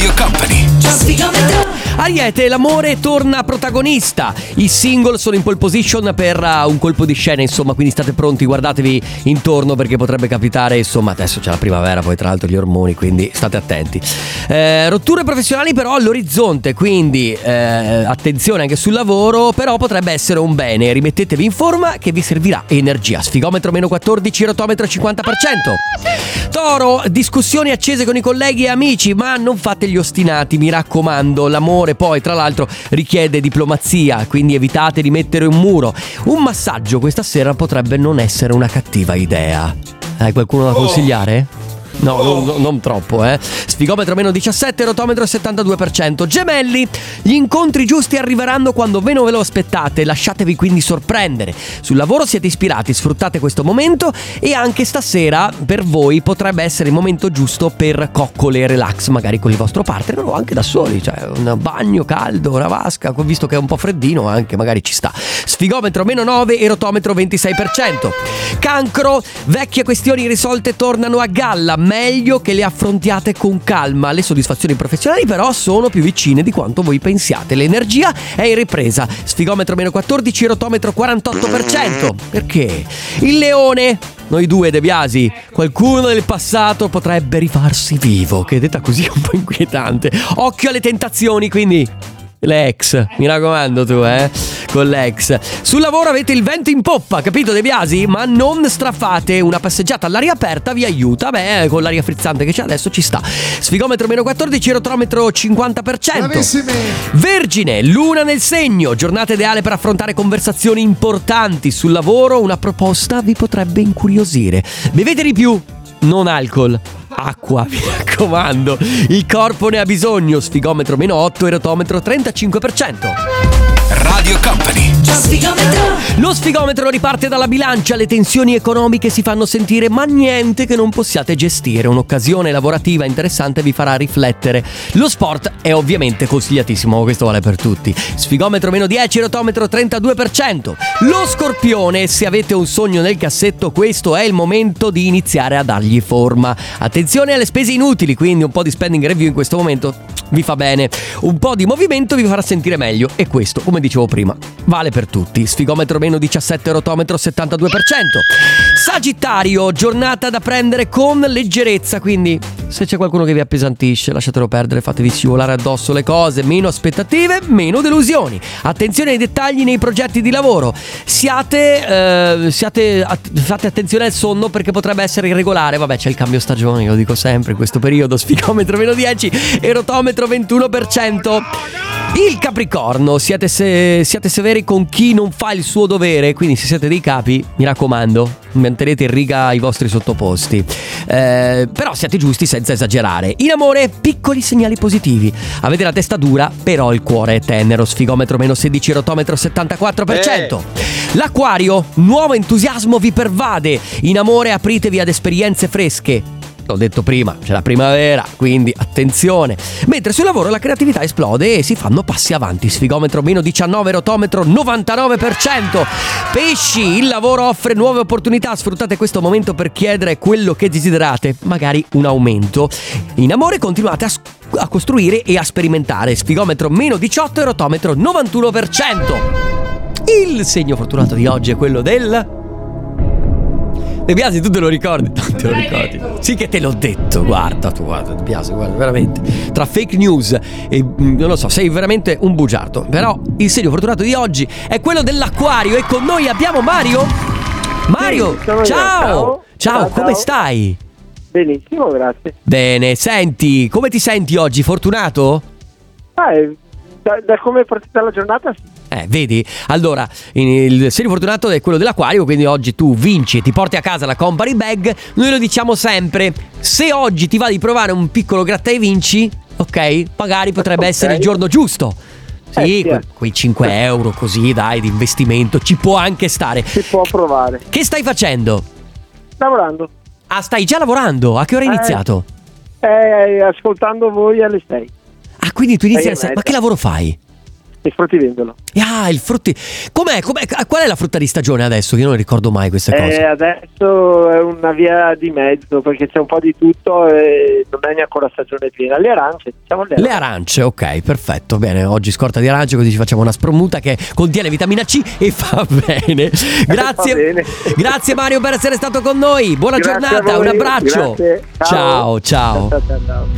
Radio Company. Ariete, l'amore torna protagonista. I single sono in pole position per un colpo di scena, insomma, quindi state pronti, guardatevi intorno perché potrebbe capitare, insomma, adesso c'è la primavera, poi tra l'altro gli ormoni, quindi state attenti. Rotture professionali però all'orizzonte, quindi attenzione anche sul lavoro, però potrebbe essere un bene. Rimettetevi in forma che vi servirà energia. Sfigometro meno 14, rotometro 50%. Toro, discussioni accese con i colleghi e amici, ma non fate gli ostinati, mi raccomando. L'amore poi tra l'altro richiede diplomazia, quindi evitate di mettere un muro. Un massaggio questa sera potrebbe non essere una cattiva idea. Hai qualcuno da consigliare? No, non troppo, Sfigometro meno 17, rotometro 72%. Gemelli, gli incontri giusti arriveranno quando meno ve lo aspettate, lasciatevi quindi sorprendere. Sul lavoro siete ispirati, sfruttate questo momento e anche stasera per voi potrebbe essere il momento giusto per coccole e relax, magari con il vostro partner o anche da soli, cioè un bagno caldo, una vasca, visto che è un po' freddino anche magari ci sta. Sfigometro meno 9 e rotometro 26%. Cancro, vecchie questioni risolte tornano a galla, meglio che le affrontiate con calma. Le soddisfazioni professionali però sono più vicine di quanto voi pensiate. L'energia è in ripresa. Sfigometro meno 14, rotometro 48%. Perché? Il leone, noi due De Biasi, qualcuno del passato potrebbe rifarsi vivo, che detta così è un po' inquietante. Occhio alle tentazioni, quindi le ex, mi raccomando tu, con l'ex. Sul lavoro avete il vento in poppa, capito De Biasi? Ma non strafate, una passeggiata all'aria aperta vi aiuta. Beh, con l'aria frizzante che c'è adesso ci sta. Sfigometro meno 14, rotometro 50%. Bravissimi. Vergine, luna nel segno, giornata ideale per affrontare conversazioni importanti. Sul lavoro una proposta vi potrebbe incuriosire. Bevete di più, non alcol, acqua, mi raccomando, il corpo ne ha bisogno. Sfigometro meno 8 e rotometro 35%. Radio Company. Lo sfigometro riparte dalla bilancia, le tensioni economiche si fanno sentire, ma niente che non possiate gestire. Un'occasione lavorativa interessante vi farà riflettere. Lo sport è ovviamente consigliatissimo, questo vale per tutti. Sfigometro meno 10, rotometro 32%. Lo scorpione, se avete un sogno nel cassetto, questo è il momento di iniziare a dargli forma. Attenzione alle spese inutili, quindi un po' di spending review in questo momento vi fa bene. Un po' di movimento vi farà sentire meglio e questo, come dicevo prima, vale per tutti. Sfigometro meno 17, rotometro 72%. Sagittario, giornata da prendere con leggerezza, quindi se c'è qualcuno che vi appesantisce lattatelo perdere, fatevi scivolare addosso le cose. Meno aspettative, meno delusioni. Attenzione ai dettagli nei progetti di lavoro. Fate attenzione al sonno perché potrebbe essere irregolare. Vabbè, c'è il cambio stagione, io lo dico sempre in questo periodo. Sfigometro meno 10 e rotometro 21%. Il Capricorno, siate severi con chi non fa il suo dovere, quindi se siete dei capi, mi raccomando, mantenete in riga i vostri sottoposti, però siate giusti senza esagerare. In amore, piccoli segnali positivi. Avete la testa dura, però il cuore è tenero. Sfigometro meno 16, rotometro 74%. L'Acquario, nuovo entusiasmo vi pervade. In amore apritevi ad esperienze fresche. L'ho detto prima, c'è la primavera, quindi attenzione. Mentre sul lavoro la creatività esplode e si fanno passi avanti. Sfigometro meno 19, rotometro 99%. Pesci, il lavoro offre nuove opportunità. Sfruttate questo momento per chiedere quello che desiderate, magari un aumento. In amore continuate a costruire e a sperimentare. Sfigometro meno 18 e rotometro 91%. Il segno fortunato di oggi è quello del... De Biasi, tu te lo ricordi? Non te lo ricordi? Sì che te l'ho detto, guarda De Biasi, guarda, veramente. Tra fake news e non lo so, sei veramente un bugiardo. Però il segno fortunato di oggi è quello dell'Acquario e con noi abbiamo Mario. Mario, Sì, ciao. Ciao, come stai? Benissimo, grazie. Bene, senti, come ti senti oggi? Fortunato? Da come è partita la giornata, sì. Vedi? Allora, il segno fortunato è quello dell'Acquario, quindi oggi tu vinci e ti porti a casa la company bag. Noi lo diciamo sempre, se oggi ti va di provare un piccolo gratta e vinci, ok? Magari potrebbe essere il giorno giusto. Sì, quei 5 euro così, dai, di investimento, ci può anche stare. Si può provare. Che stai facendo? Lavorando. Ah, stai già lavorando? A che ora hai iniziato? Ascoltando voi alle 6. Ah, quindi tu inizi alle 6. Ma che lavoro fai? il fruttivendolo. Ah, il frutti. Qual è la frutta di stagione adesso? Io non ricordo mai queste cose. Adesso è una via di mezzo, perché c'è un po' di tutto e non è neanche ancora stagione piena. Le arance, diciamo Le arance, ok, perfetto. Bene, oggi scorta di arance, così ci facciamo una spremuta che contiene vitamina C e fa bene. Grazie. Va bene. Grazie Mario per essere stato con noi. Buona Grazie giornata, a voi. un abbraccio. Grazie. Ciao, ciao. Ciao.